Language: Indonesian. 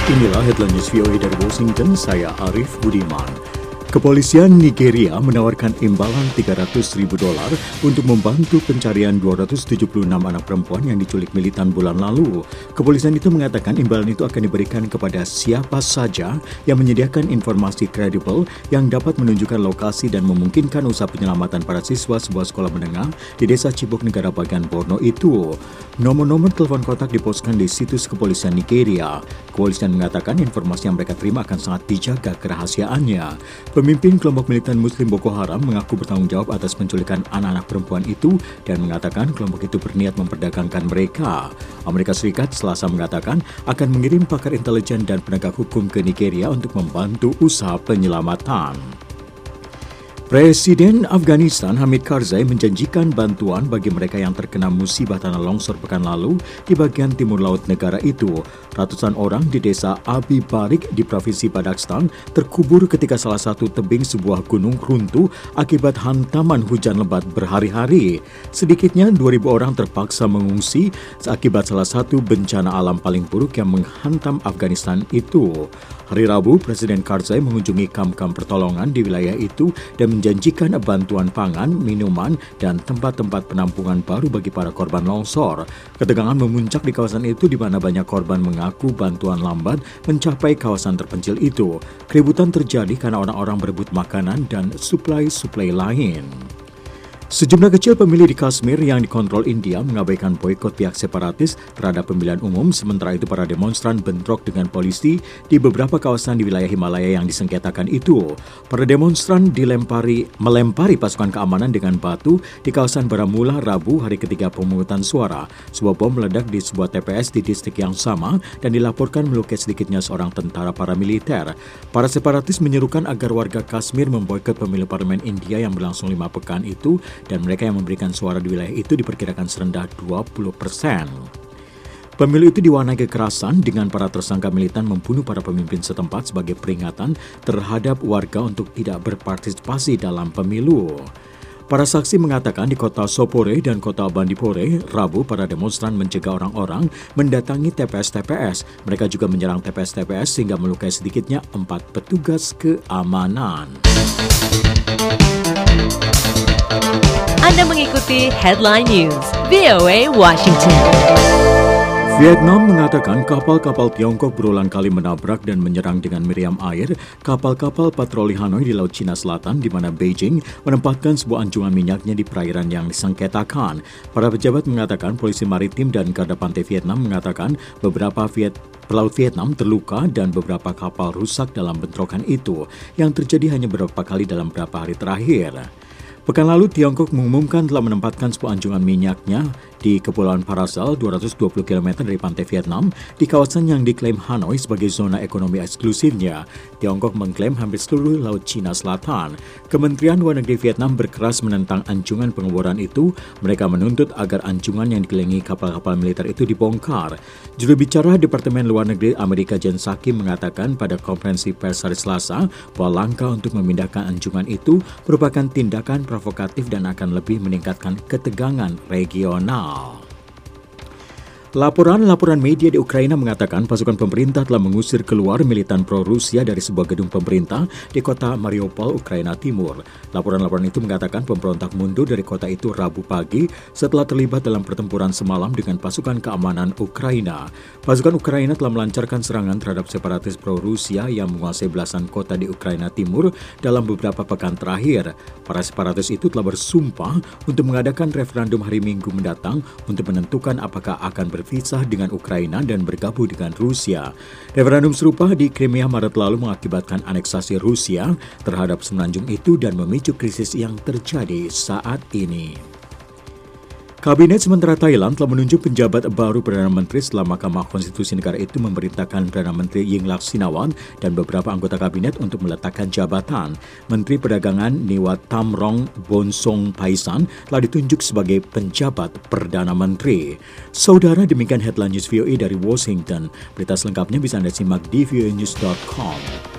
Inilah headline news VOA dari Washington, saya Arif Budiman. Kepolisian Nigeria menawarkan imbalan $300.000 untuk membantu pencarian 276 anak perempuan yang diculik militan bulan lalu. Kepolisian itu mengatakan imbalan itu akan diberikan kepada siapa saja yang menyediakan informasi kredibel yang dapat menunjukkan lokasi dan memungkinkan usaha penyelamatan para siswa sebuah sekolah menengah di desa Chibok, negara bagian Borno itu. Nomor-nomor telepon kontak diposkan di situs kepolisian Nigeria. Kepolisian mengatakan informasi yang mereka terima akan sangat dijaga kerahasiaannya. Pemimpin kelompok militan Muslim Boko Haram mengaku bertanggung jawab atas penculikan anak-anak perempuan itu dan mengatakan kelompok itu berniat memperdagangkan mereka. Amerika Serikat Selasa mengatakan akan mengirim pakar intelijen dan penegak hukum ke Nigeria untuk membantu usaha penyelamatan. Presiden Afghanistan Hamid Karzai menjanjikan bantuan bagi mereka yang terkena musibah tanah longsor pekan lalu di bagian timur laut negara itu. Ratusan orang di desa Abi Barik di provinsi Badakhshan terkubur ketika salah satu tebing sebuah gunung runtuh akibat hantaman hujan lebat berhari-hari. Sedikitnya 2.000 orang terpaksa mengungsi akibat salah satu bencana alam paling buruk yang menghantam Afghanistan itu. Hari Rabu, Presiden Karzai mengunjungi kamp-kamp pertolongan di wilayah itu dan menjanjikan bantuan pangan, minuman, dan tempat-tempat penampungan baru bagi para korban longsor. Ketegangan memuncak di kawasan itu di mana banyak korban mengaku bantuan lambat mencapai kawasan terpencil itu. Keributan terjadi karena orang-orang berebut makanan dan suplai-suplai lain. Sejumlah kecil pemilih di Kashmir yang dikontrol India mengabaikan boikot pihak separatis terhadap pemilihan umum, sementara itu para demonstran bentrok dengan polisi di beberapa kawasan di wilayah Himalaya yang disengketakan itu. Para demonstran melempari pasukan keamanan dengan batu di kawasan Baramulla Rabu, hari ketiga pemungutan suara. Sebuah bom meledak di sebuah TPS di distrik yang sama dan dilaporkan melukai sedikitnya seorang tentara paramiliter. Para separatis menyerukan agar warga Kashmir memboikot pemilu parlemen India yang berlangsung 5 pekan itu, dan mereka yang memberikan suara di wilayah itu diperkirakan serendah 20%. Pemilu itu diwarnai kekerasan dengan para tersangka militan membunuh para pemimpin setempat sebagai peringatan terhadap warga untuk tidak berpartisipasi dalam pemilu. Para saksi mengatakan di kota Sopore dan kota Bandipore, Rabu para demonstran mencegah orang-orang mendatangi TPS-TPS. Mereka juga menyerang TPS-TPS sehingga melukai sedikitnya 4 petugas keamanan. Anda mengikuti Headline News, VOA Washington. Vietnam mengatakan kapal-kapal Tiongkok berulang kali menabrak dan menyerang dengan meriam air kapal-kapal patroli Hanoi di Laut Cina Selatan, di mana Beijing menempatkan sebuah anjungan minyaknya di perairan yang disengketakan. Para pejabat mengatakan polisi maritim dan garda pantai Vietnam mengatakan beberapa pelaut Vietnam terluka dan beberapa kapal rusak dalam bentrokan itu yang terjadi hanya beberapa kali dalam beberapa hari terakhir. Pekan lalu, Tiongkok mengumumkan telah menempatkan sebuah anjungan minyaknya di Kepulauan Paracel, 220 km dari pantai Vietnam, di kawasan yang diklaim Hanoi sebagai zona ekonomi eksklusifnya. Tiongkok mengklaim hampir seluruh Laut Cina Selatan. Kementerian Luar Negeri Vietnam berkeras menentang anjungan pengeboran itu. Mereka menuntut agar anjungan yang dikelilingi kapal-kapal militer itu dibongkar. Juru bicara Departemen Luar Negeri Amerika Jen Psaki mengatakan pada konferensi pers hari Selasa bahwa langkah untuk memindahkan anjungan itu merupakan tindakan provokatif dan akan lebih meningkatkan ketegangan regional. Laporan media di Ukraina mengatakan pasukan pemerintah telah mengusir keluar militan pro-Rusia dari sebuah gedung pemerintah di kota Mariupol, Ukraina Timur. Laporan itu mengatakan pemberontak mundur dari kota itu Rabu pagi setelah terlibat dalam pertempuran semalam dengan pasukan keamanan Ukraina. Pasukan Ukraina telah melancarkan serangan terhadap separatis pro-Rusia yang menguasai belasan kota di Ukraina Timur dalam beberapa pekan terakhir. Para separatis itu telah bersumpah untuk mengadakan referendum hari Minggu mendatang untuk menentukan apakah akan berpisah dengan Ukraina dan bergabung dengan Rusia. Referendum serupa di Crimea Maret lalu mengakibatkan aneksasi Rusia terhadap semenanjung itu dan memicu krisis yang terjadi saat ini. Kabinet sementara Thailand telah menunjuk penjabat baru Perdana Menteri setelah Mahkamah Konstitusi negara itu memerintahkan Perdana Menteri Yingluck Sinawath dan beberapa anggota kabinet untuk meletakkan jabatan. Menteri Perdagangan Niwat Thamrong Bonsong Paisan telah ditunjuk sebagai penjabat Perdana Menteri. Saudara, demikian headline news VOA dari Washington. Berita selengkapnya bisa Anda simak di voanews.com.